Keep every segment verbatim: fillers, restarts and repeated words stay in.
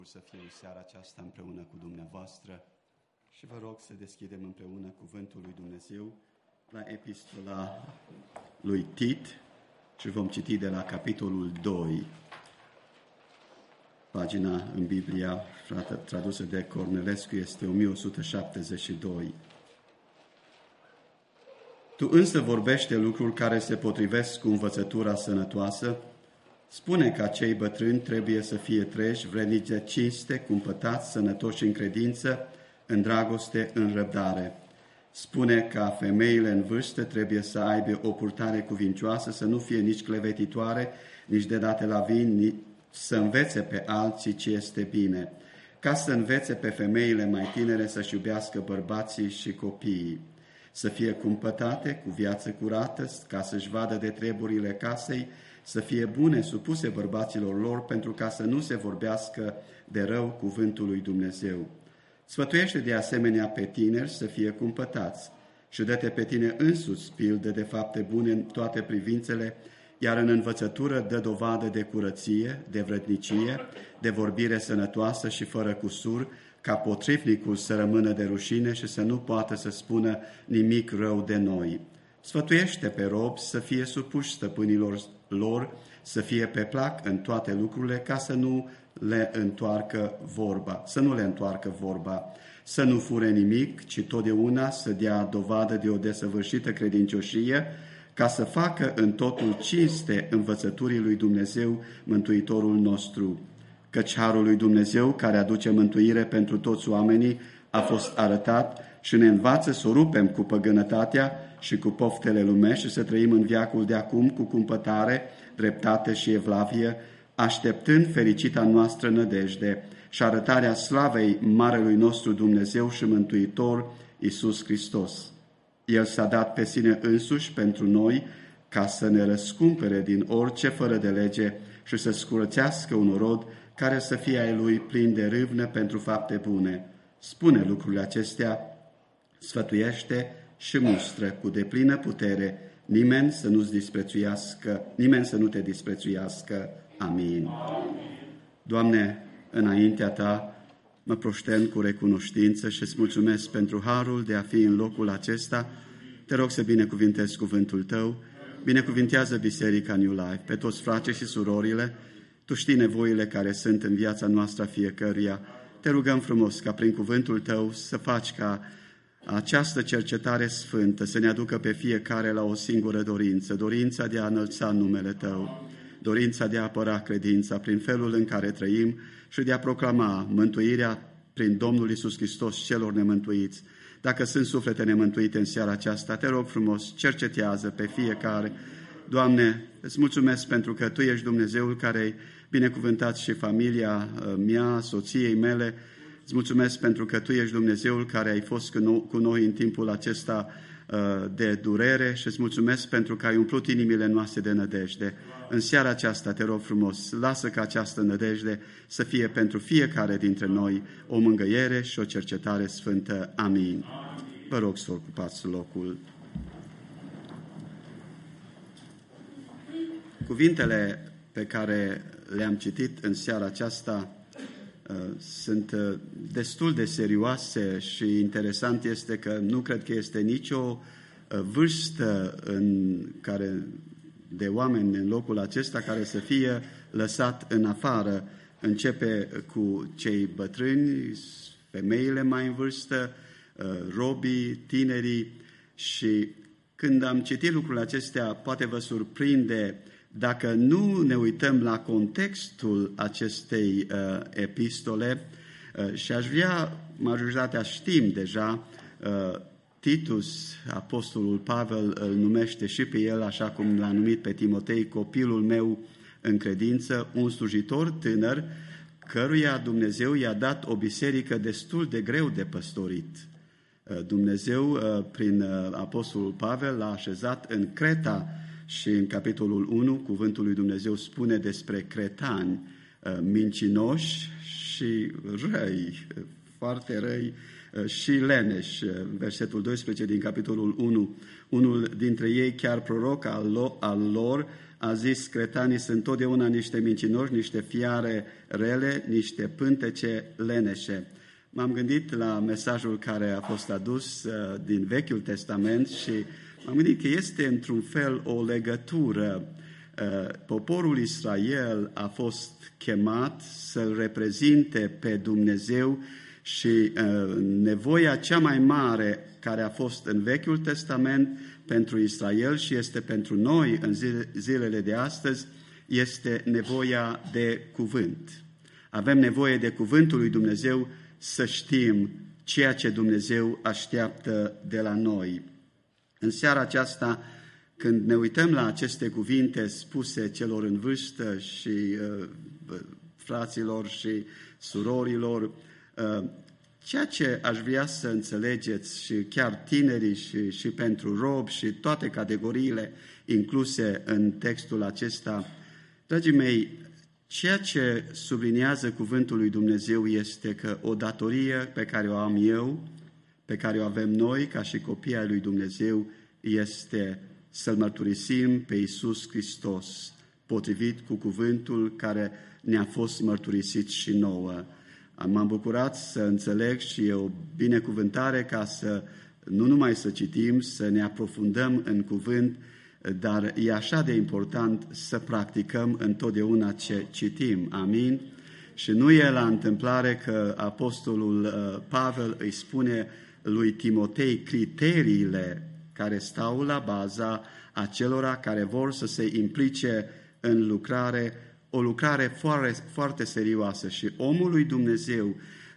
Să fiu seara aceasta împreună cu dumneavoastră și vă rog să deschidem împreună cuvântul lui Dumnezeu la epistola lui Tit și vom citi de la capitolul doi, pagina în Biblia tradusă de Cornelescu este o mie o sută șaptezeci și doi. Tu însă vorbește lucruri care se potrivesc cu învățătura sănătoasă. Spune că cei bătrâni trebuie să fie treji, vrednici de cinste, cumpătați, sănătoși în credință, în dragoste, în răbdare. Spune că femeile în vârstă trebuie să aibă o purtare cuvincioasă, să nu fie nici clevetitoare, nici de date la vin, nici să învețe pe alții ce este bine, ca să învețe pe femeile mai tinere să-și iubească bărbații și copiii, să fie cumpătate, cu viață curată, ca să-și vadă de treburile casei, să fie bune, supuse bărbaților lor, pentru ca să nu se vorbească de rău cuvântul lui Dumnezeu. Sfătuiește de asemenea pe tineri să fie cumpătați și dă-te pe tine însuți pildă de fapte bune în toate privințele, iar în învățătură dă dovadă de curăție, de vrednicie, de vorbire sănătoasă și fără cusur, ca potrivnicul să rămână de rușine și să nu poată să spună nimic rău de noi. Sfătuiește pe robi să fie supuși stăpânilor lor, să fie pe plac în toate lucrurile, ca să nu le întoarcă vorba, să nu le întoarcă vorba, să nu fure nimic, ci totdeauna să dea dovadă de o desăvârșită credincioșie, ca să facă în totul cinste învățăturii lui Dumnezeu, Mântuitorul nostru. Căci harul lui Dumnezeu, care aduce mântuire pentru toți oamenii, a fost arătat și ne învață să o rupem cu păgânătatea și cu poftele lumești și să trăim în veacul de acum cu cumpătare, dreptate și evlavie, așteptând fericita noastră nădejde și arătarea slavei Marelui nostru Dumnezeu și Mântuitor, Iisus Hristos. El s-a dat pe sine însuși pentru noi ca să ne răscumpere din orice fără de lege și să scurățească un rod care să fie ai Lui plin de râvnă pentru fapte bune. Spune lucrurile acestea, sfătuiește și mustră cu deplină putere, nimeni să nu-ți disprețuiască, nimeni să nu te disprețuiască. Amin. Amin. Doamne, înaintea Ta mă proșten cu recunoștință și îți mulțumesc pentru harul de a fi în locul acesta. Te rog să binecuvintezi cuvântul Tău, binecuvintează Biserica New Life, pe toți frații și surorile. Tu știi nevoile care sunt în viața noastră fiecăruia. Te rugăm frumos ca prin cuvântul Tău să faci ca această cercetare sfântă să ne aducă pe fiecare la o singură dorință, dorința de a înălța numele Tău, dorința de a apăra credința prin felul în care trăim și de a proclama mântuirea prin Domnul Iisus Hristos celor nemântuiți. Dacă sunt suflete nemântuite în seara aceasta, te rog frumos, cercetează pe fiecare. Doamne, îți mulțumesc pentru că Tu ești Dumnezeul care ai binecuvântat și familia mea, soției mele. Îți mulțumesc pentru că Tu ești Dumnezeul care ai fost cu noi în timpul acesta de durere și îți mulțumesc pentru că ai umplut inimile noastre de nădejde. În seara aceasta te rog frumos, lasă ca această nădejde să fie pentru fiecare dintre noi o mângâiere și o cercetare sfântă. Amin. Vă rog să ocupați locul. Cuvintele pe care le-am citit în seara aceasta uh, sunt uh, destul de serioase și interesant este că nu cred că este nicio uh, vârstă în care, de oameni în locul acesta care să fie lăsat în afară. Începe cu cei bătrâni, femeile mai în vârstă, uh, robii, tinerii și când am citit lucrurile acestea, poate vă surprinde dacă nu ne uităm la contextul acestei uh, epistole, uh, și aș vrea, majoritatea știm deja, uh, Titus, apostolul Pavel, îl numește și pe el, așa cum l-a numit pe Timotei, copilul meu în credință, un slujitor tânăr, căruia Dumnezeu i-a dat o biserică destul de greu de păstorit. Uh, Dumnezeu, uh, prin uh, apostolul Pavel, l-a așezat în Creta. Și în capitolul unu, cuvântul lui Dumnezeu spune despre cretani mincinoși și răi, foarte răi și leneși. Versetul doisprezece din capitolul unu, unul dintre ei, chiar proroc al lor, a zis, cretanii sunt totdeauna niște mincinoși, niște fiare rele, niște pântece leneșe. M-am gândit la mesajul care a fost adus uh, din Vechiul Testament și m-am gândit că este într-un fel o legătură. Uh, poporul Israel a fost chemat să-L reprezinte pe Dumnezeu și uh, nevoia cea mai mare care a fost în Vechiul Testament pentru Israel și este pentru noi în zilele de astăzi, este nevoia de cuvânt. Avem nevoie de cuvântul lui Dumnezeu să știm ceea ce Dumnezeu așteaptă de la noi. În seara aceasta, când ne uităm la aceste cuvinte spuse celor în vârstă și uh, fraților și surorilor, uh, ceea ce aș vrea să înțelegeți și chiar tinerii și, și pentru robi și toate categoriile incluse în textul acesta, dragii mei, ceea ce subliniază cuvântul lui Dumnezeu este că o datorie pe care o am eu, pe care o avem noi ca și copii ai lui Dumnezeu, este să-L mărturisim pe Iisus Hristos, potrivit cu cuvântul care ne-a fost mărturisit și nouă. M-am bucurat să înțeleg și e o binecuvântare ca să nu numai să citim, să ne aprofundăm în cuvânt, dar e așa de important să practicăm întotdeauna ce citim. Amin? Și nu e la întâmplare că apostolul Pavel îi spune lui Timotei criteriile care stau la baza acelora care vor să se implice în lucrare, o lucrare foarte, foarte serioasă. Și omul lui Dumnezeu,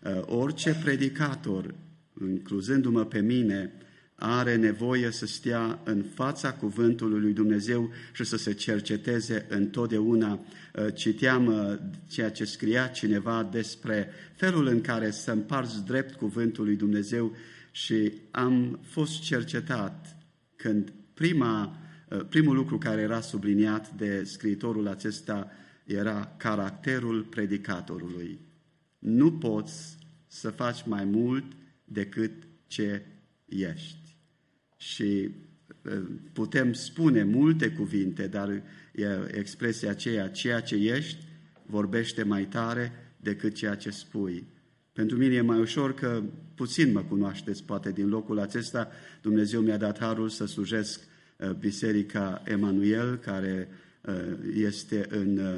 orice predicator, incluzându-mă pe mine, are nevoie să stea în fața cuvântului lui Dumnezeu și să se cerceteze întotdeauna. Citeam ceea ce scria cineva despre felul în care să împarți drept cuvântul lui Dumnezeu și am fost cercetat când prima, primul lucru care era subliniat de scriitorul acesta era caracterul predicatorului. Nu poți să faci mai mult decât ce ești. Și putem spune multe cuvinte, dar e expresia aceea, ceea ce ești vorbește mai tare decât ceea ce spui. Pentru mine e mai ușor că puțin mă cunoașteți, poate din locul acesta. Dumnezeu mi-a dat harul să slujesc Biserica Emanuel, care este în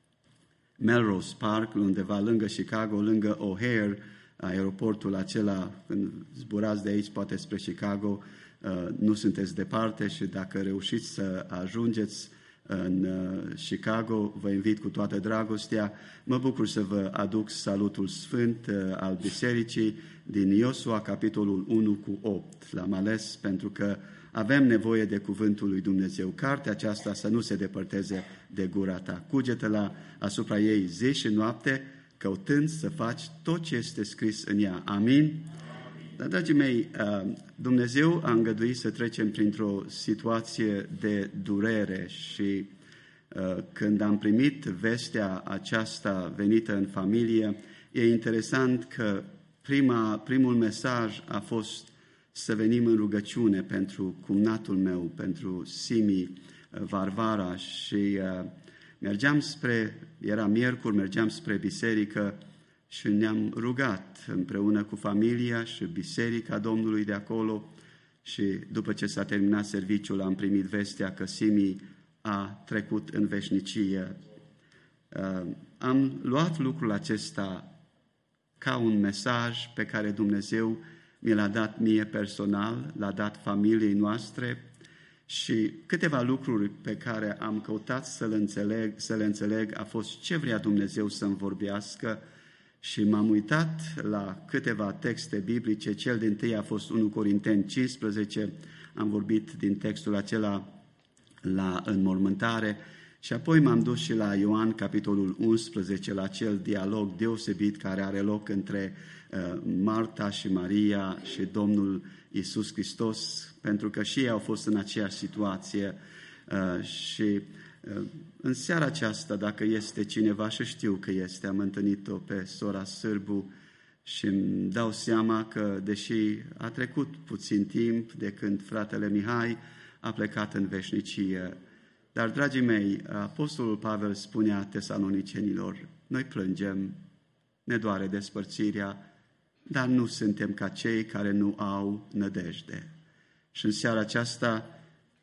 Melrose Park, undeva lângă Chicago, lângă O'Hare, aeroportul acela. Când zburați de aici, poate spre Chicago, nu sunteți departe și dacă reușiți să ajungeți în Chicago, vă invit cu toată dragostea. Mă bucur să vă aduc salutul sfânt al Bisericii din Iosua, capitolul unu cu opt. L-am ales pentru că avem nevoie de cuvântul lui Dumnezeu. Cartea aceasta să nu se depărteze de gura ta. Cugetă-la asupra ei zi și noapte, căutând să faci tot ce este scris în ea. Amin? Dar, dragii mei, Dumnezeu a îngăduit să trecem printr-o situație de durere și când am primit vestea aceasta venită în familie, e interesant că prima, primul mesaj a fost să venim în rugăciune pentru cumnatul meu, pentru Simi Varvara și uh, mergeam spre, era miercuri, mergeam spre biserică și ne-am rugat împreună cu familia și biserica Domnului de acolo și după ce s-a terminat serviciul am primit vestea că Simi a trecut în veșnicie. Uh, am luat lucrul acesta ca un mesaj pe care Dumnezeu mi l-a dat mie personal, l-a dat familiei noastre și câteva lucruri pe care am căutat să le înțeleg, să le înțeleg a fost ce vrea Dumnezeu să-mi vorbească și m-am uitat la câteva texte biblice. Cel dintâi a fost unu Corinteni cincisprezece, am vorbit din textul acela la înmormântare și apoi m-am dus și la Ioan, capitolul unsprezece, la acel dialog deosebit care are loc între Marta și Maria și Domnul Iisus Hristos, pentru că și ei au fost în aceeași situație. Și în seara aceasta, dacă este cineva, și știu că este, am întâlnit-o pe sora Sârbu și îmi dau seama că, deși a trecut puțin timp de când fratele Mihai a plecat în veșnicie, Dar, dragii mei, Apostolul Pavel spunea tesalonicenilor, noi plângem, ne doare despărțirea, dar nu suntem ca cei care nu au nădejde. Și în seara aceasta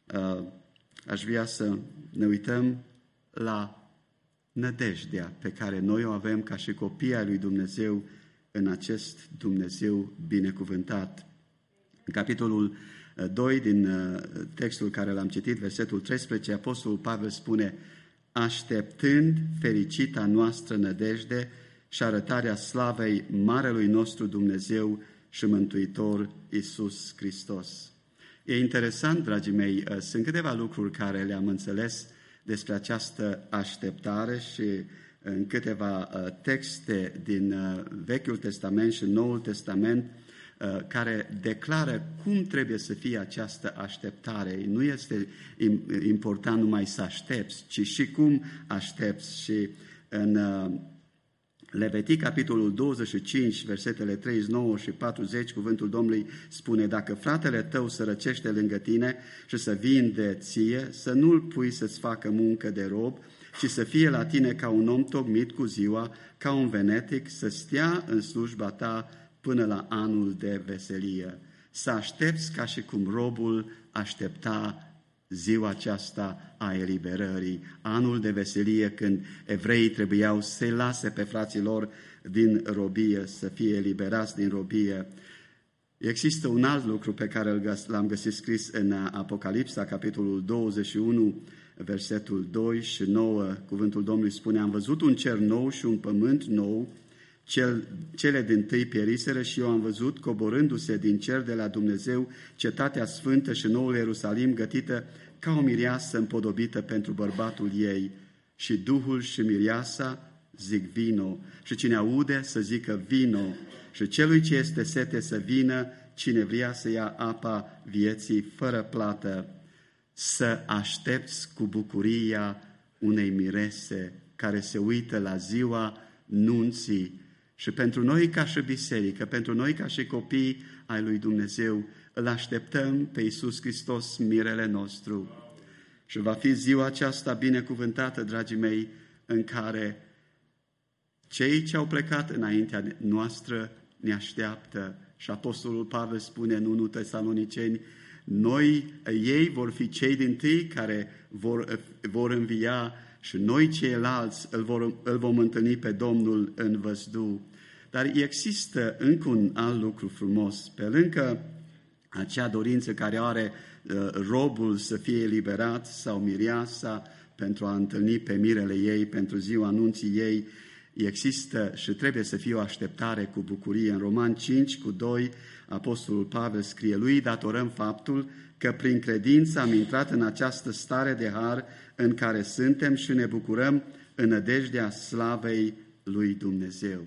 aș vrea să ne uităm la nădejdea pe care noi o avem ca și copii ai lui Dumnezeu în acest Dumnezeu binecuvântat. În capitolul doi din textul care l-am citit, versetul treisprezece, Apostolul Pavel spune: așteptând fericita noastră nădejde și arătarea slavei marelui nostru Dumnezeu și Mântuitor Iisus Hristos. E interesant, dragii mei, sunt câteva lucruri care le-am înțeles despre această așteptare și în câteva texte din Vechiul Testament și Noul Testament care declară cum trebuie să fie această așteptare. Nu este important numai să aștepți, ci și cum aștepți. Și în Levitic, capitolul douăzeci și cinci, versetele treizeci și nouă și patruzeci, cuvântul Domnului spune: dacă fratele tău sărăcește lângă tine și să vinde ție, să nu-l pui să-ți facă muncă de rob, ci să fie la tine ca un om tocmit cu ziua, ca un venetic, să stea în slujba ta până la anul de veselie. Să aștepți ca și cum robul aștepta ziua aceasta a eliberării, anul de veselie, când evreii trebuiau să-i lase pe frații lor din robie, să fie eliberați din robie. Există un alt lucru pe care l-am găsit scris în Apocalipsa, capitolul douăzeci și unu, versetul doi și nouă. Cuvântul Domnului spune: am văzut un cer nou și un pământ nou, Cel, cele dintâi pieriseră și eu am văzut, coborându-se din cer de la Dumnezeu, cetatea sfântă și noul Ierusalim, gătită ca o mireasă împodobită pentru bărbatul ei. Și Duhul și mireasa zic: vino. Și cine aude să zică: vino. Și celui ce este sete să vină, cine vrea să ia apa vieții fără plată. Să aștepți cu bucuria unei mirese care se uită la ziua nunții. Și pentru noi ca și biserică, pentru noi ca și copii ai lui Dumnezeu, îl așteptăm pe Iisus Hristos, mirele nostru. Și va fi ziua aceasta binecuvântată, dragii mei, în care cei ce au plecat înaintea noastră ne așteaptă. Și Apostolul Pavel spune în întâi Tesaloniceni: noi, ei vor fi cei dintâi care vor, vor învia și noi ceilalți îl, vor, îl vom întâlni pe Domnul în văzduh. Dar există încă un alt lucru frumos. Pe lângă acea dorință care are uh, robul să fie eliberat sau mireasa pentru a întâlni pe mirele ei, pentru ziua anunții ei, există și trebuie să fie o așteptare cu bucurie. În Roman cinci cu doi, Apostolul Pavel scrie: lui datorăm faptul că prin credință am intrat în această stare de har în care suntem și ne bucurăm în nădejdea slavei lui Dumnezeu.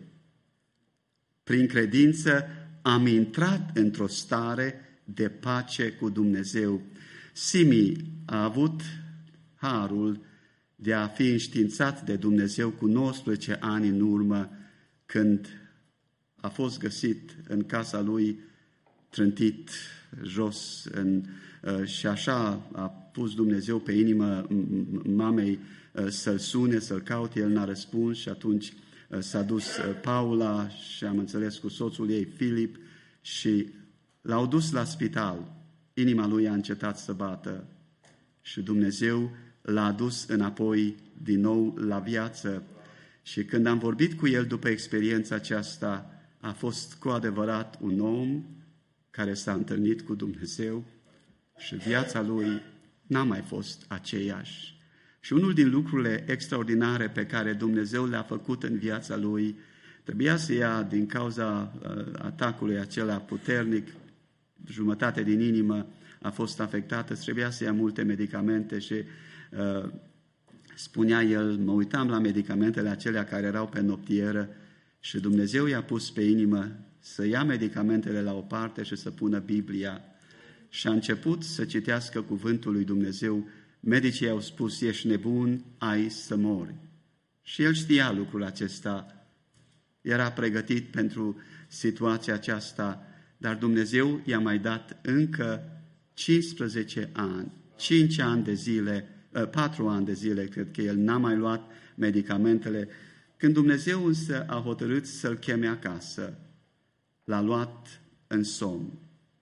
Prin credință am intrat într-o stare de pace cu Dumnezeu. Simi a avut harul de a fi înștiințat de Dumnezeu cu nouăsprezece ani în urmă, când a fost găsit în casa lui trântit jos în, și așa a pus Dumnezeu pe inimă mamei să-l sune, să-l caute. El n-a răspuns și atunci s-a dus Paula și am înțeles cu soțul ei Filip și l-au dus la spital. Inima lui a încetat să bată și Dumnezeu l-a adus înapoi din nou la viață. Și când am vorbit cu el după experiența aceasta, a fost cu adevărat un om care s-a întâlnit cu Dumnezeu și viața lui n-a mai fost aceeași. Și unul din lucrurile extraordinare pe care Dumnezeu le-a făcut în viața lui, trebuia să ia din cauza atacului acela puternic, jumătate din inimă a fost afectată, trebuia să ia multe medicamente și uh, spunea el, mă uitam la medicamentele acelea care erau pe noptieră și Dumnezeu i-a pus pe inimă să ia medicamentele la o parte și să pună Biblia. Și a început să citească cuvântul lui Dumnezeu. Medicii i-au spus, ești nebun, ai să mori. Și el știa lucrul acesta, era pregătit pentru situația aceasta, dar Dumnezeu i-a mai dat încă cincisprezece ani, cinci ani de zile patru ani de zile, cred că el n-a mai luat medicamentele. Când Dumnezeu însă a hotărât să-l cheme acasă, l-a luat în somn.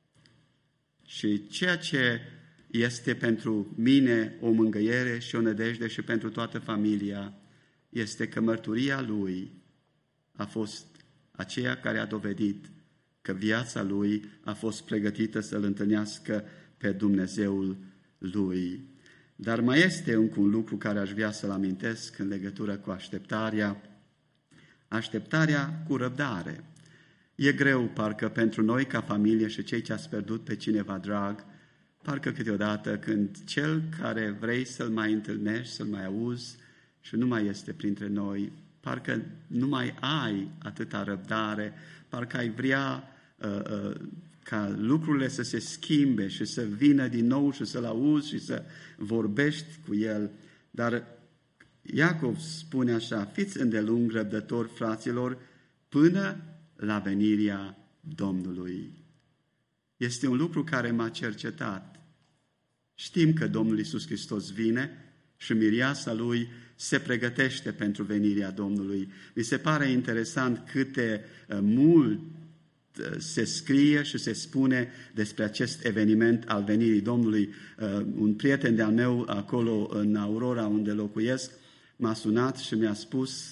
Și ceea ce este pentru mine o mângâiere și o nădejde și pentru toată familia, este că mărturia lui a fost aceea care a dovedit că viața lui a fost pregătită să-L întâlnească pe Dumnezeul lui. Dar mai este încă un lucru care aș vrea să-l amintesc în legătură cu așteptarea. Așteptarea cu răbdare. E greu, parcă, pentru noi ca familie și cei ce ați pierdut pe cineva drag, parcă câteodată când cel care vrei să-l mai întâlnești, să-l mai auzi și nu mai este printre noi, parcă nu mai ai atâta răbdare, parcă ai vrea uh, uh, ca lucrurile să se schimbe și să vină din nou și să-l auzi și să vorbești cu el. Dar Iacov spune așa: fiți îndelung răbdători, fraților, până la venirea Domnului. Este un lucru care m-a cercetat. Știm că Domnul Iisus Hristos vine și mireasa Lui se pregătește pentru venirea Domnului. Mi se pare interesant câte mult se scrie și se spune despre acest eveniment al venirii Domnului. Un prieten de-al meu acolo în Aurora, unde locuiesc, m-a sunat și mi-a spus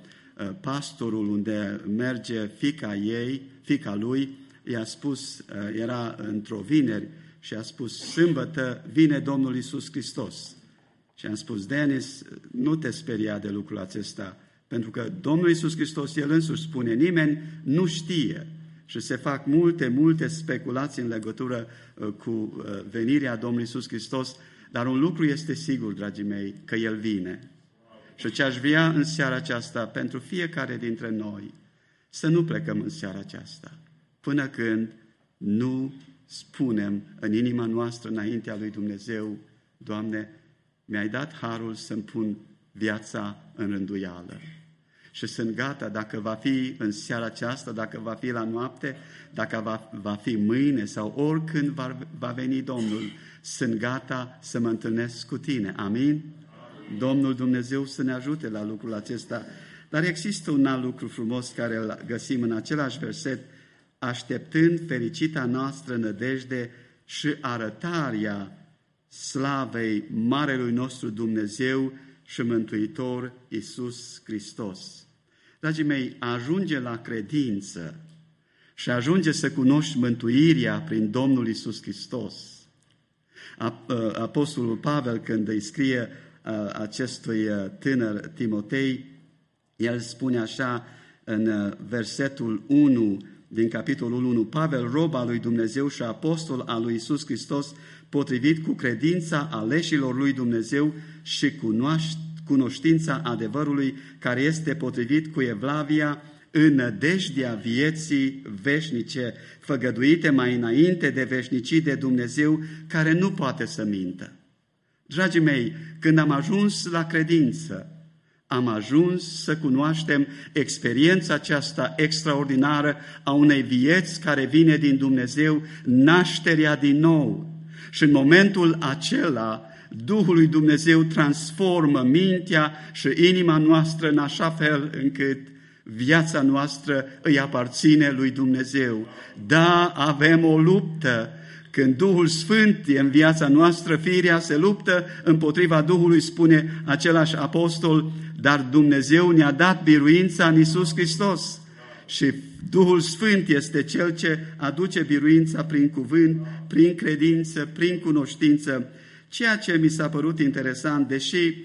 pastorul unde merge fiica ei, fiica lui, i-a spus, era într-o vineri, și a spus: sâmbătă vine Domnul Iisus Hristos. Și am spus: Denis, nu te speria de lucrul acesta, pentru că Domnul Iisus Hristos, El însuși spune, nimeni nu știe. Și se fac multe, multe speculații în legătură cu venirea Domnului Iisus Hristos, dar un lucru este sigur, dragii mei, că El vine. Și ce aș vrea în seara aceasta, pentru fiecare dintre noi, să nu plecăm în seara aceasta, până când nu spunem în inima noastră înaintea lui Dumnezeu: Doamne, mi-ai dat harul să-mi pun viața în rânduială. Și sunt gata, dacă va fi în seara aceasta, dacă va fi la noapte, dacă va, va fi mâine sau oricând va, va veni Domnul, sunt gata să mă întâlnesc cu Tine. Amin? Domnul Dumnezeu să ne ajute la lucrul acesta. Dar există un alt lucru frumos care îl găsim în același verset: așteptând fericita noastră nădejde și arătarea slavei Marelui nostru Dumnezeu și Mântuitor Iisus Hristos. Dragii mei, ajunge la credință și ajunge să cunoști mântuirea prin Domnul Iisus Hristos. Apostolul Pavel, când îi scrie acestui tânăr Timotei, el spune așa în versetul unu din capitolul unu: Pavel, rob al lui Dumnezeu și apostol al lui Iisus Hristos, potrivit cu credința aleșilor lui Dumnezeu și cunoștința adevărului, care este potrivit cu evlavia, în nădejdea vieții veșnice, făgăduite mai înainte de veșnicii de Dumnezeu, care nu poate să mintă. Dragii mei, când am ajuns la credință, am ajuns să cunoaștem experiența aceasta extraordinară a unei vieți care vine din Dumnezeu, nașterea din nou. Și în momentul acela, Duhul lui Dumnezeu transformă mintea și inima noastră în așa fel încât viața noastră îi aparține lui Dumnezeu. Da, avem o luptă. Când Duhul Sfânt e în viața noastră, firea se luptă împotriva Duhului, spune același apostol, dar Dumnezeu ne-a dat biruința în Iisus Hristos. Și Duhul Sfânt este Cel ce aduce biruința prin cuvânt, prin credință, prin cunoștință. Ceea ce mi s-a părut interesant, deși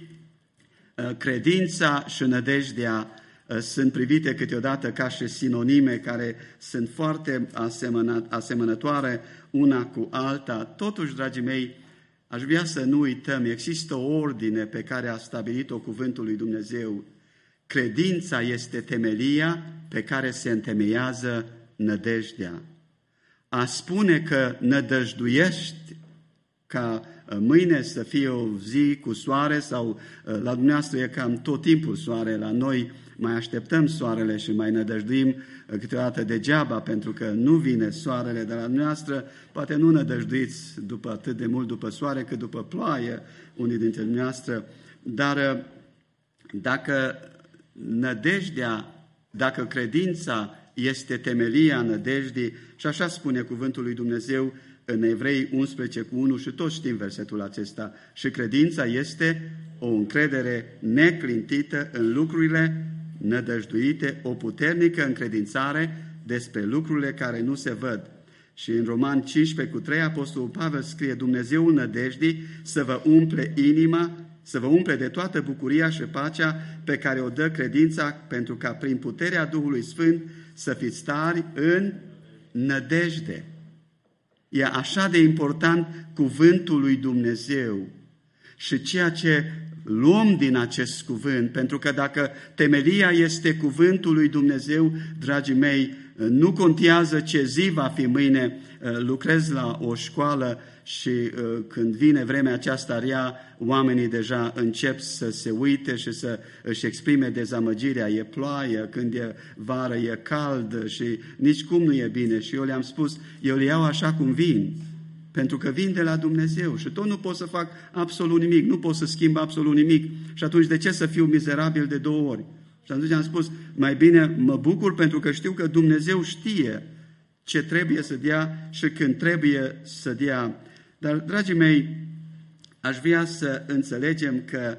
credința și nădejdea sunt privite câteodată ca și sinonime care sunt foarte asemănătoare una cu alta, totuși, dragii mei, aș vrea să nu uităm, există o ordine pe care a stabilit-o cuvântul lui Dumnezeu. Credința este temelia pe care se întemeiază nădejdea. A spune că nădăjduiești ca mâine să fie o zi cu soare sau la dumneavoastră e cam tot timpul soare, la noi mai așteptăm soarele și mai nădăjduim câteodată degeaba, pentru că nu vine soarele de la dumneavoastră, poate nu nădăjduiți după atât de mult după soare, cât după ploaie, unii dintre dumneavoastră, dar dacă nădejdea, dacă credința este temelia nădejdii, și așa spune cuvântul lui Dumnezeu în Evrei unsprezece cu unu, și toți știm versetul acesta, și credința este o încredere neclintită în lucrurile nădăjduite, o puternică încredințare despre lucrurile care nu se văd. Și în Roman cincisprezece cu trei, Apostolul Pavel scrie: Dumnezeul nădejdii să vă umple inima, să vă umple de toată bucuria și pacea pe care o dă credința, pentru ca prin puterea Duhului Sfânt să fiți tari în nădejde. E așa de important cuvântul lui Dumnezeu și ceea ce luăm din acest cuvânt, pentru că dacă temelia este cuvântul lui Dumnezeu, dragii mei, nu contează ce zi va fi mâine, lucrez la o școală și când vine vremea aceasta rea, oamenii deja încep să se uite și să își exprime dezamăgirea. E ploaie, când e vară e cald și nici cum nu e bine. Și eu le-am spus, eu le iau așa cum vin, pentru că vin de la Dumnezeu și tot nu pot să fac absolut nimic, nu pot să schimb absolut nimic. Și atunci de ce să fiu mizerabil de două ori? Și atunci am spus, mai bine mă bucur pentru că știu că Dumnezeu știe ce trebuie să dea și când trebuie să dea. Dar, dragii mei, aș vrea să înțelegem că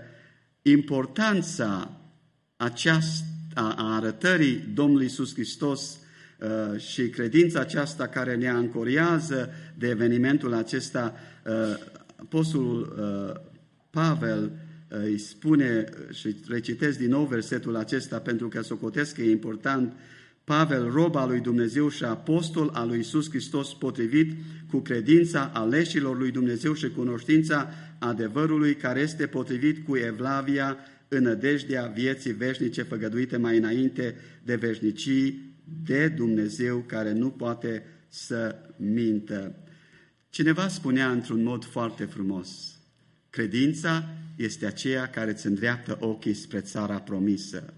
importanța aceasta a arătării Domnului Iisus Hristos uh, și credința aceasta care ne ancorează de evenimentul acesta, uh, Apostolul uh, Pavel îi spune, și recitesc din nou versetul acesta pentru că socotesc că e important: Pavel, rob al lui Dumnezeu și apostol al lui Iisus Hristos, potrivit cu credința aleșilor lui Dumnezeu și cunoștința adevărului, care este potrivit cu evlavia în nădejdea vieții veșnice făgăduite mai înainte de veșnicii, de Dumnezeu care nu poate să mintă. Cineva spunea într-un mod foarte frumos: credința este aceea care îți îndreaptă ochii spre țara promisă.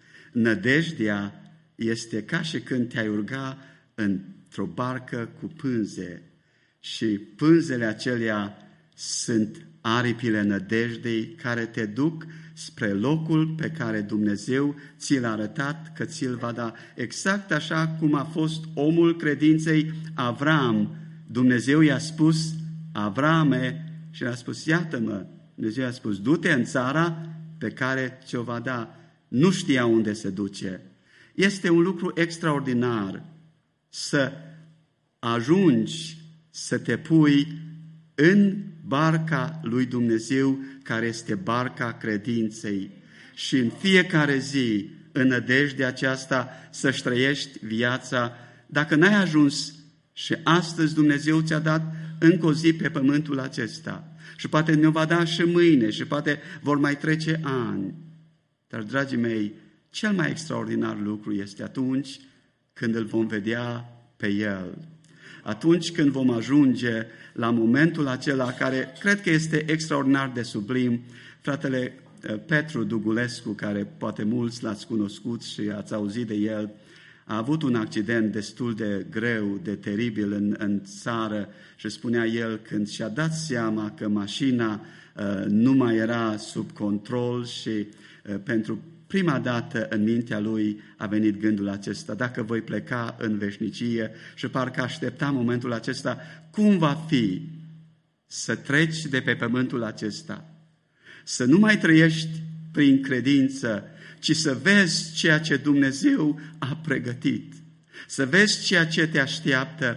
Nădejdea este ca și când te-ai urca într-o barcă cu pânze și pânzele acelea sunt aripile nădejdei care te duc spre locul pe care Dumnezeu ți l-a arătat că ți-l va da. Exact așa cum a fost omul credinței Avram. Dumnezeu i-a spus: Avrame, și a spus: iată-mă. Dumnezeu i-a spus: du-te în țara pe care ți-o va da. Nu știa unde se duce. Este un lucru extraordinar să ajungi să te pui în barca lui Dumnezeu, care este barca credinței, și în fiecare zi, în nădejdea aceasta, să-și trăiești viața. Dacă n-ai ajuns și astăzi Dumnezeu ți-a dat încă o zi pe pământul acesta și poate ne-o va da și mâine și poate vor mai trece ani, dar, dragii mei, cel mai extraordinar lucru este atunci când îl vom vedea pe El. Atunci când vom ajunge la momentul acela care cred că este extraordinar de sublim. Fratele Petru Dugulescu, care poate mulți l-ați cunoscut și ați auzit de el, a avut un accident destul de greu, de teribil în, în țară și spunea el, când și-a dat seama că mașina uh, nu mai era sub control și uh, pentru prima dată în mintea lui a venit gândul acesta: dacă voi pleca în veșnicie, și parcă aștepta momentul acesta, cum va fi să treci de pe pământul acesta, să nu mai trăiești prin credință, ci să vezi ceea ce Dumnezeu a pregătit, să vezi ceea ce te așteaptă.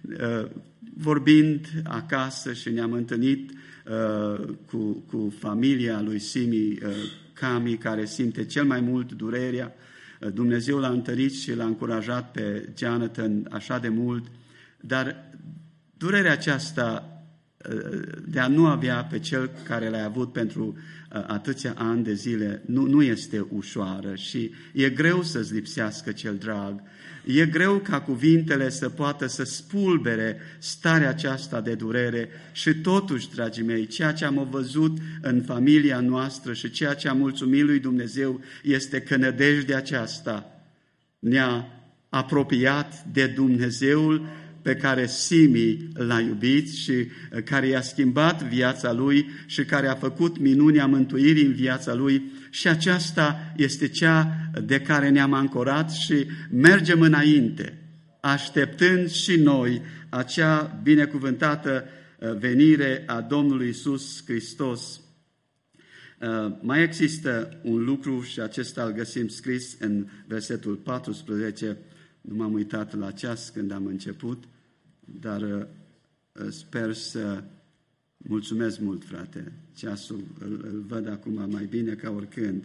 Vorbind acasă și ne-am întâlnit cu, cu familia lui Simi Cami, care simte cel mai mult durerea. Dumnezeu l-a întărit și l-a încurajat pe Jonathan așa de mult, dar durerea aceasta de a nu avea pe cel care l-ai avut pentru atâția ani de zile, nu, nu este ușoară și e greu să-ți lipsească cel drag. E greu ca cuvintele să poată să spulbere starea aceasta de durere și totuși, dragii mei, ceea ce am văzut în familia noastră și ceea ce am mulțumit lui Dumnezeu este că nădejdea aceasta ne-a apropiat de Dumnezeul pe care Simi l-a iubit și care i-a schimbat viața lui și care a făcut minunea mântuirii în viața lui și aceasta este cea de care ne-am ancorat și mergem înainte, așteptând și noi acea binecuvântată venire a Domnului Iisus Hristos. Mai există un lucru și acesta îl găsim scris în versetul paisprezece. Nu m-am uitat la ceas când am început, dar sper să mulțumesc mult, frate. Ceasul îl, îl văd acum mai bine ca oricând.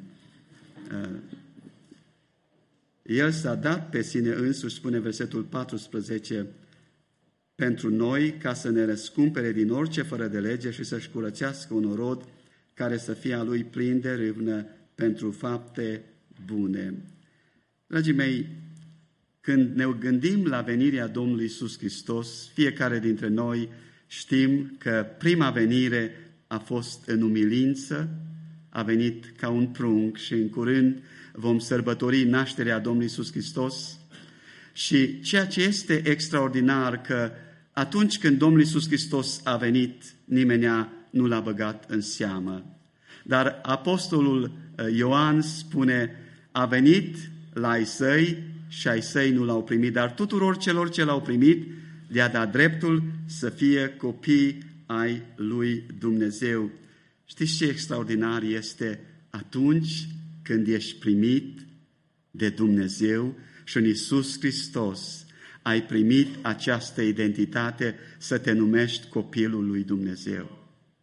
El s-a dat pe sine însuși, spune versetul paisprezece, pentru noi ca să ne răscumpere din orice fără de lege și să-și curățească un rod care să fie a lui plin de râvnă pentru fapte bune. Dragii mei, când ne gândim la venirea Domnului Iisus Hristos, fiecare dintre noi știm că prima venire a fost în umilință, a venit ca un prunc și în curând vom sărbători nașterea Domnului Iisus Hristos. Și ceea ce este extraordinar că atunci când Domnul Iisus Hristos a venit, nimeni nu l-a băgat în seamă. Dar apostolul Ioan spune, a venit la ai săi și ai săi nu l-au primit, dar tuturor celor ce l-au primit le-a dat dreptul să fie copii ai lui Dumnezeu. Știți ce extraordinar este atunci când ești primit de Dumnezeu și în Iisus Hristos ai primit această identitate să te numești copilul lui Dumnezeu.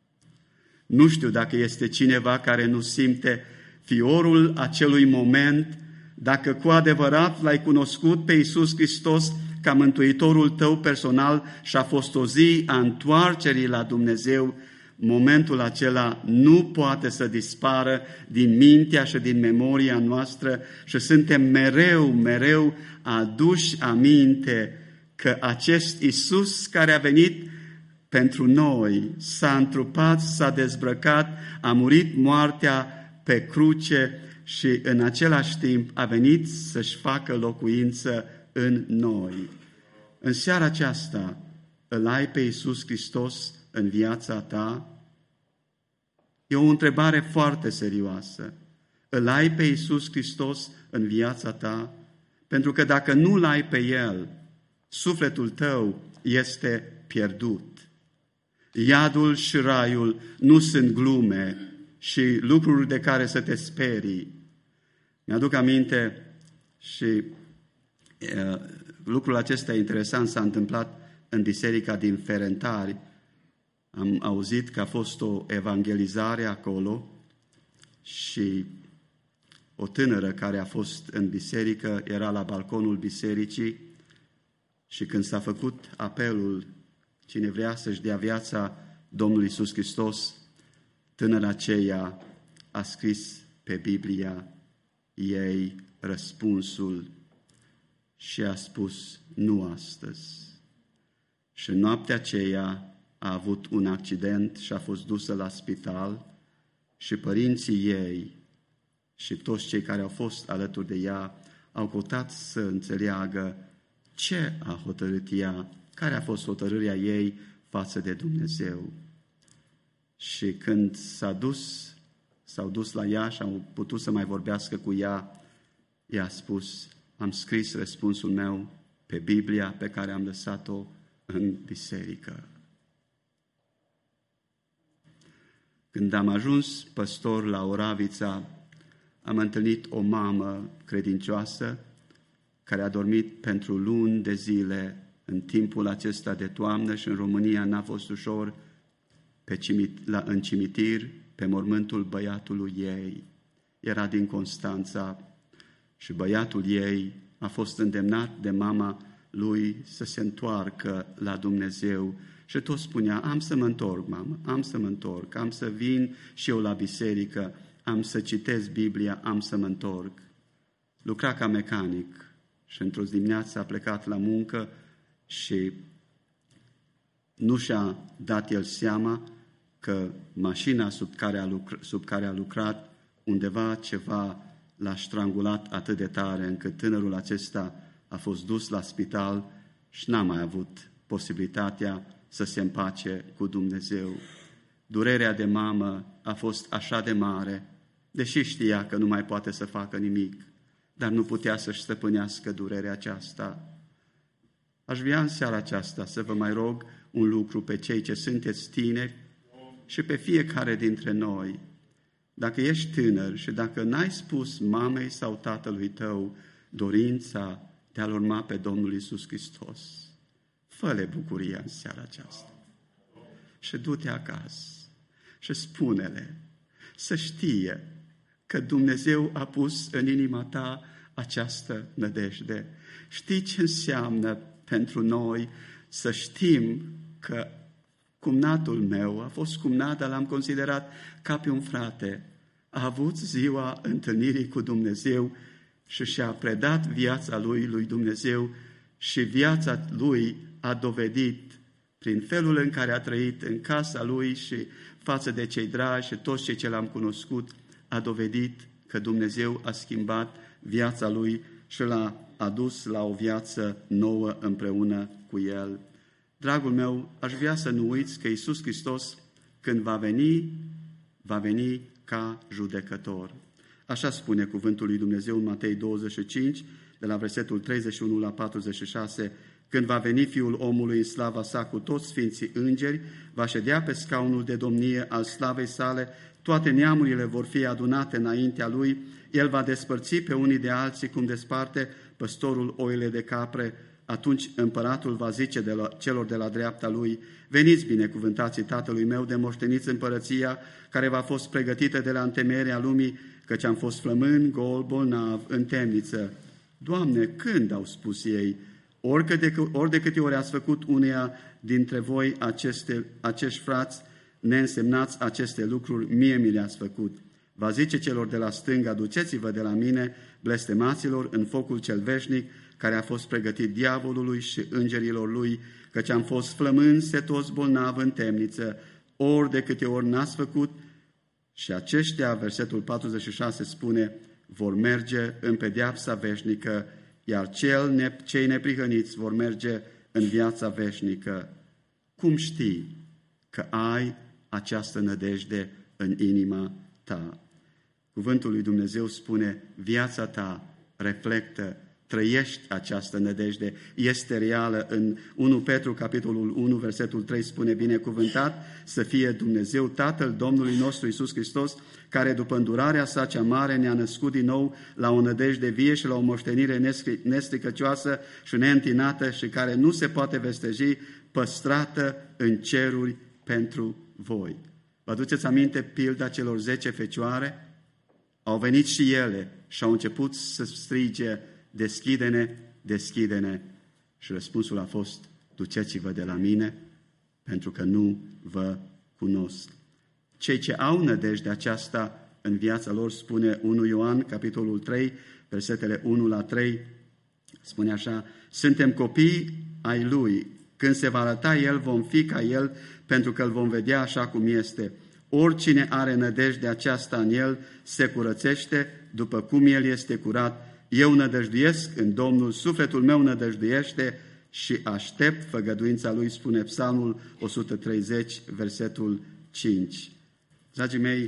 Nu știu dacă este cineva care nu simte fiorul acelui moment, dacă cu adevărat l-ai cunoscut pe Iisus Hristos ca mântuitorul tău personal și a fost o zi a întoarcerii la Dumnezeu, momentul acela nu poate să dispară din mintea și din memoria noastră și suntem mereu, mereu aduși aminte că acest Iisus care a venit pentru noi, s-a întrupat, s-a dezbrăcat, a murit moartea pe cruce și în același timp a venit să-și facă locuință în noi. În seara aceasta îl ai pe Iisus Hristos în viața ta? E o întrebare foarte serioasă. Îl ai pe Iisus Hristos în viața ta? Pentru că dacă nu îl ai pe El, sufletul tău este pierdut. Iadul și raiul nu sunt glume și lucruri de care să te sperii. Mi-aduc aminte și uh, lucrul acesta interesant s-a întâmplat în biserica din Ferentari. Am auzit că a fost o evangelizare acolo și o tânără care a fost în biserică era la balconul bisericii și când s-a făcut apelul cine vrea să-și dea viața Domnului Iisus Hristos, tânăra aceea a scris pe Biblia ei răspunsul și a spus nu astăzi. Și noaptea aceea a avut un accident și a fost dusă la spital și părinții ei și toți cei care au fost alături de ea au căutat să înțeleagă ce a hotărât ea, care a fost hotărârea ei față de Dumnezeu. Și când s-a dus, s-au dus la ea și au putut să mai vorbească cu ea, ea a spus, am scris răspunsul meu pe Biblia pe care am lăsat-o în biserică. Când am ajuns păstor la Oravița, am întâlnit o mamă credincioasă care a dormit pentru luni de zile în timpul acesta de toamnă și în România n-a fost ușor pe cimit, la, în cimitir, pe mormântul băiatului ei. Era din Constanța și băiatul ei a fost îndemnat de mama lui să se întoarcă la Dumnezeu. Și tot spunea, am să mă întorc, mamă, am să mă întorc, am să vin și eu la biserică, am să citesc Biblia, am să mă întorc. Lucra ca mecanic și într-o dimineață a plecat la muncă și nu și-a dat el seama că mașina sub care a lucrat, sub care a lucrat undeva ceva l-a strangulat atât de tare încât tânărul acesta a fost dus la spital și n-a mai avut posibilitatea să se împace cu Dumnezeu. Durerea de mamă a fost așa de mare, deși știa că nu mai poate să facă nimic, dar nu putea să-și stăpânească durerea aceasta. Aș vrea în seara aceasta să vă mai rog un lucru pe cei ce sunteți tineri și pe fiecare dintre noi. Dacă ești tânăr și dacă n-ai spus mamei sau tatălui tău dorința de a-L urma pe Domnul Iisus Hristos, fă-le bucuria în seara aceasta și du-te acasă și spune-le să știe că Dumnezeu a pus în inima ta această nădejde. Știi ce înseamnă pentru noi să știm că cumnatul meu a fost cumnat, dar l-am considerat ca pe un frate. A avut ziua întâlnirii cu Dumnezeu și și-a predat viața lui lui Dumnezeu și viața lui a dovedit prin felul în care a trăit în casa lui și față de cei dragi și toți cei ce l-am cunoscut, a dovedit că Dumnezeu a schimbat viața lui și l-a adus la o viață nouă împreună cu el. Dragul meu, aș vrea să nu uiți că Iisus Hristos, când va veni, va veni ca judecător. Așa spune cuvântul lui Dumnezeu în Matei douăzeci și cinci, de la versetul treizeci și unu la patruzeci și șase, când va veni Fiul omului în slava sa cu toți sfinții îngeri, va ședea pe scaunul de domnie al slavei sale, toate neamurile vor fi adunate înaintea lui, el va despărți pe unii de alții cum desparte păstorul oile de capre. Atunci împăratul va zice de la, celor de la dreapta lui, veniți binecuvântații Tatălui meu, de moșteniți împărăția care v-a fost pregătită de la întemeierea lumii, căci am fost flămând, gol, bolnav, în temniță. Doamne, când au spus ei? Ori de, ori de câte ori ați făcut uneia dintre voi aceste, acești frați neînsemnați aceste lucruri, mie mi le-ați făcut. Va zice celor de la stânga, duceți-vă de la mine, blestemaților, în focul cel veșnic, care a fost pregătit diavolului și îngerilor lui, căci am fost flămând, setos, bolnav, în temniță, ori de câte ori n-ați făcut. Și aceștia, versetul patruzeci și șase spune, vor merge în pedeapsa veșnică, iar cel ne, cei neprihăniți vor merge în viața veșnică. Cum știi că ai această nădejde în inima ta? Cuvântul lui Dumnezeu spune, viața ta reflectă, trăiești această nădejde, este reală. În unu Petru, capitolul unu, versetul trei spune, binecuvântat să fie Dumnezeu, Tatăl Domnului nostru Iisus Hristos, care după îndurarea sa cea mare ne-a născut din nou la o nădejde vie și la o moștenire nestricăcioasă și neîntinată și care nu se poate vesteji, păstrată în ceruri pentru voi. Vă aduceți aminte pilda celor zece fecioare? Au venit și ele și au început să strige, deschide-ne, deschide-ne. Și răspunsul a fost, duceți-vă de la mine, pentru că nu vă cunosc. Cei ce au nădejde aceasta în viața lor, spune unu Ioan, capitolul trei, versetele unu la trei, spune așa, suntem copii ai Lui, când se va arăta El, vom fi ca El, pentru că îl vom vedea așa cum este. Oricine are nădejde aceasta în El, se curățește, după cum El este curat. Eu nădăjduiesc în Domnul, sufletul meu nădăjduiește și aștept făgăduința Lui, spune Psalmul o sută treizeci, versetul cinci. Dragii mei,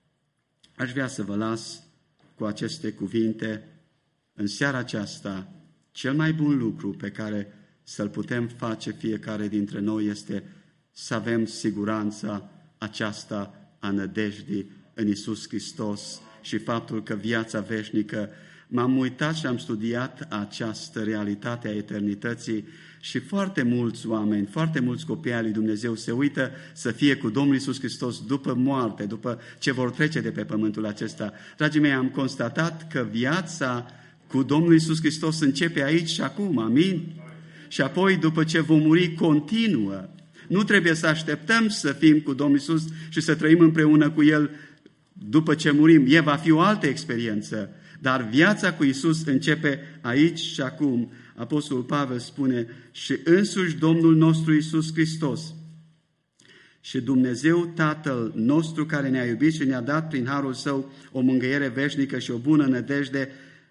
aș vrea să vă las cu aceste cuvinte. În seara aceasta, cel mai bun lucru pe care să-l putem face fiecare dintre noi este să avem siguranța aceasta a nădejdii în Iisus Hristos și faptul că viața veșnică. M-am uitat și am studiat această realitate a eternității și foarte mulți oameni, foarte mulți copii ai lui Dumnezeu se uită să fie cu Domnul Iisus Hristos după moarte, după ce vor trece de pe pământul acesta. Dragii mei, am constatat că viața cu Domnul Iisus Hristos începe aici și acum, amin? și apoi după ce vom muri continuă. Nu trebuie să așteptăm să fim cu Domnul Iisus și să trăim împreună cu El după ce murim. E va fi o altă experiență, dar viața cu Iisus începe aici și acum. Apostolul Pavel spune: și însuși Domnul nostru Iisus Hristos și Dumnezeu Tatăl nostru, care ne-a iubit și ne-a dat prin harul Său o mângâiere veșnică și o bună nădejde,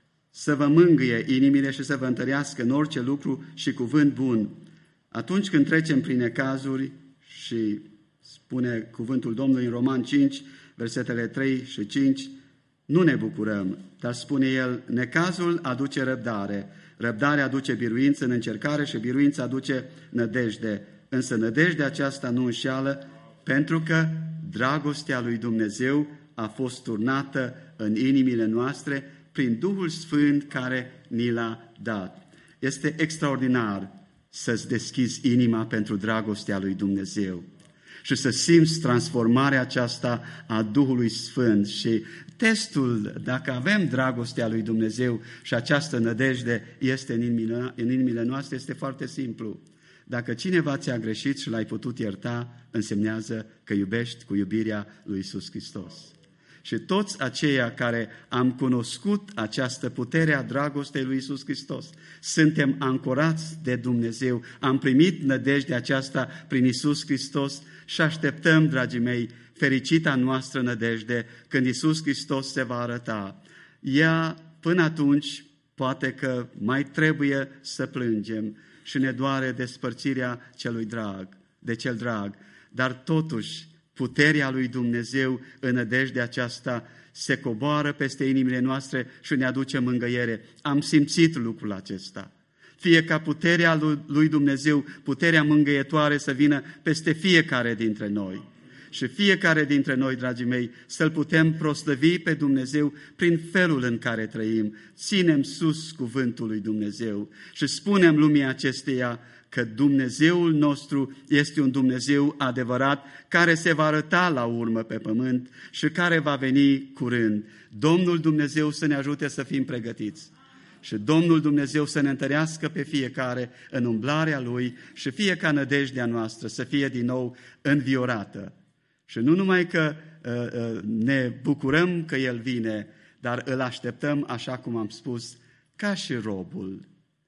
să vă mângâie inimile și să vă întărească în orice lucru și cuvânt bun. Atunci când trecem prin necazuri, și spune cuvântul Domnului în Roman cinci, versetele trei și cinci, nu ne bucurăm, dar spune el: necazul aduce răbdare, răbdarea aduce biruință în încercare și biruința aduce nădejde. Însă nădejdea aceasta nu înșeală, pentru că dragostea lui Dumnezeu a fost turnată în inimile noastre prin Duhul Sfânt care ni l-a dat. Este extraordinar să-ți deschizi inima pentru dragostea lui Dumnezeu și să simți transformarea aceasta a Duhului Sfânt. Și testul, dacă avem dragostea lui Dumnezeu și această nădejde este în inimile, în inimile noastre, este foarte simplu. Dacă cineva ți-a greșit și l-ai putut ierta, însemnează că iubești cu iubirea lui Iisus Hristos. Și toți aceia care am cunoscut această putere a dragostei lui Iisus Hristos, suntem ancorați de Dumnezeu, am primit nădejdea aceasta prin Iisus Hristos și așteptăm, dragii mei, fericita noastră nădejde când Iisus Hristos se va arăta. Ea, până atunci, poate că mai trebuie să plângem și ne doare despărțirea celui drag, de cel drag, dar totuși puterea lui Dumnezeu în nădejdea aceasta se coboară peste inimile noastre și ne aduce mângâiere. Am simțit lucrul acesta. Fie ca puterea lui Dumnezeu, puterea mângâietoare să vină peste fiecare dintre noi. Și fiecare dintre noi, dragii mei, să-L putem proslăvi pe Dumnezeu prin felul în care trăim. Ținem sus cuvântul lui Dumnezeu și spunem lumii acesteia că Dumnezeul nostru este un Dumnezeu adevărat, care se va arăta la urmă pe pământ și care va veni curând. Domnul Dumnezeu să ne ajute să fim pregătiți și Domnul Dumnezeu să ne întărească pe fiecare în umblarea Lui și fie ca nădejdea noastră să fie din nou înviorată. Și nu numai că uh, uh, ne bucurăm că El vine, dar îl așteptăm, așa cum am spus, ca și robul,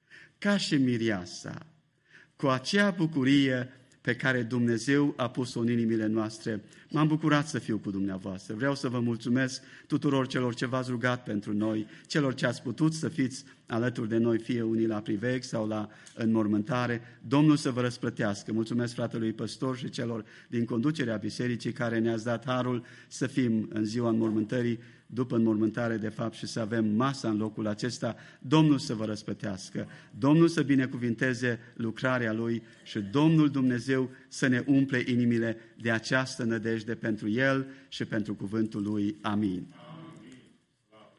ca și miriasa, cu acea bucurie pe care Dumnezeu a pus-o în inimile noastre. M-am bucurat să fiu cu dumneavoastră. Vreau să vă mulțumesc tuturor celor ce v-ați rugat pentru noi, celor ce ați putut să fiți alături de noi, fie unii la priveg sau la înmormântare. Domnul să vă răsplătească. Mulțumesc fratelui păstor și celor din conducerea bisericii care ne-ați dat harul să fim în ziua înmormântării, după înmormântare de fapt, și să avem masa în locul acesta. Domnul să vă răsplătească, Domnul să binecuvinteze lucrarea Lui și Domnul Dumnezeu să ne umple inimile de această nădejde pentru El și pentru cuvântul Lui. Amin.